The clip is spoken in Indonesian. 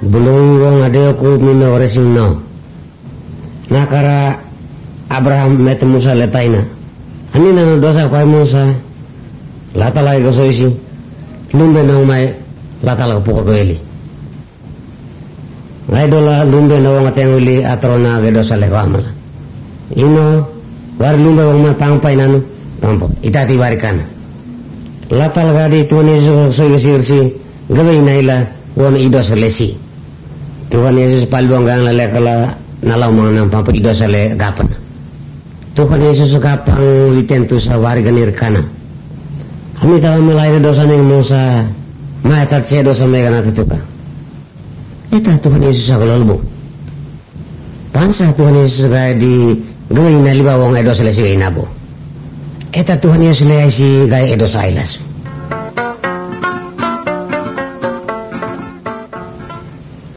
Belum wong ade ku mino resino. Nakara Abraham met Musa letaina. Ani nano dosa kwa Musa. Lata lagi gosoisi. Lumbe na umay lata lagi pukul doeli. Ngai dola lumbe na wong ateng uli atrona ge dosa le kamala. Ino war lumbe wong ma pangpai nanu pampo. Itati warikana. Lata lagi Tuhan Yesus soi sirsi gawe inaila won idos lesi. Tuhan Yesus palbong gang lalekala nalau mangnam pampo idos le gapan. Tuhan Yesus kapang litentu sa warganir kana. Kami tahu mulai dosa ning Musa, maetat se dosa megana tutuka. Eta Tuhan Yesus akalolbo. Pansa Tuhan Yesus gaya di gawe inaliba wong edos lesi inabo. Eta Tuhan Yesus leasi gaya edos ailas.